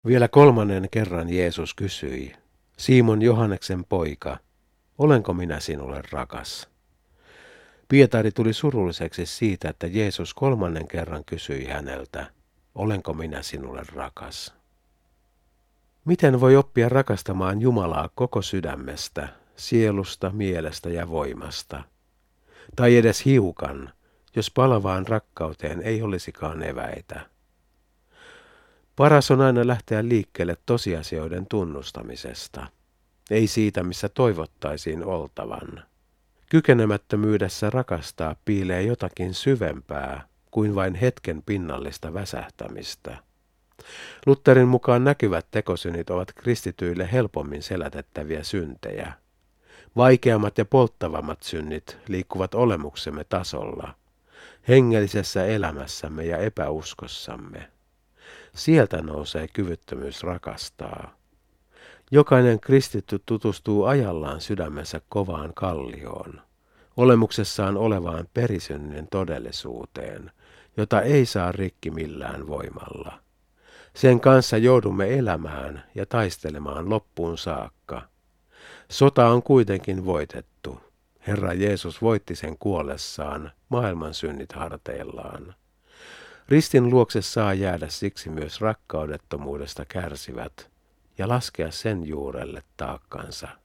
Vielä kolmannen kerran Jeesus kysyi, Simon Johanneksen poika, olenko minä sinulle rakas? Pietari tuli surulliseksi siitä, että Jeesus kolmannen kerran kysyi häneltä, olenko minä sinulle rakas? Miten voi oppia rakastamaan Jumalaa koko sydämestä, sielusta, mielestä ja voimasta? Tai edes hiukan, jos palavaan rakkauteen ei olisikaan eväitä. Paras on aina lähteä liikkeelle tosiasioiden tunnustamisesta, ei siitä, missä toivottaisiin oltavan. Kykenemättömyydessä rakastaa piilee jotakin syvempää kuin vain hetken pinnallista väsähtämistä. Lutherin mukaan näkyvät tekosynnit ovat kristityille helpommin selätettäviä syntejä. Vaikeammat ja polttavammat synnit liikkuvat olemuksemme tasolla, hengellisessä elämässämme ja epäuskossamme. Sieltä nousee kyvyttömyys rakastaa. Jokainen kristitty tutustuu ajallaan sydämensä kovaan kallioon, olemuksessaan olevaan perisynnin todellisuuteen, jota ei saa rikki millään voimalla. Sen kanssa joudumme elämään ja taistelemaan loppuun saakka. Sota on kuitenkin voitettu. Herra Jeesus voitti sen kuollessaan, maailman synnit harteillaan. Ristin luokse saa jäädä siksi myös rakkaudettomuudesta kärsivät ja laskea sen juurelle taakkansa.